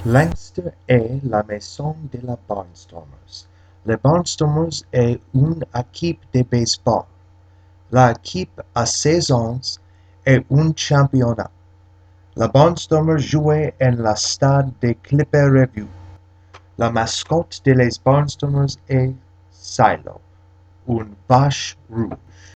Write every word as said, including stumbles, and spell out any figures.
Lancaster est la maison de la Barnstormers. Les Barnstormers est une équipe de baseball. L'équipe a seize ans et un championnat. La Barnstormers jouait en la stade de Clipper Review. La mascotte de les Barnstormers est Silo, une vache rouge.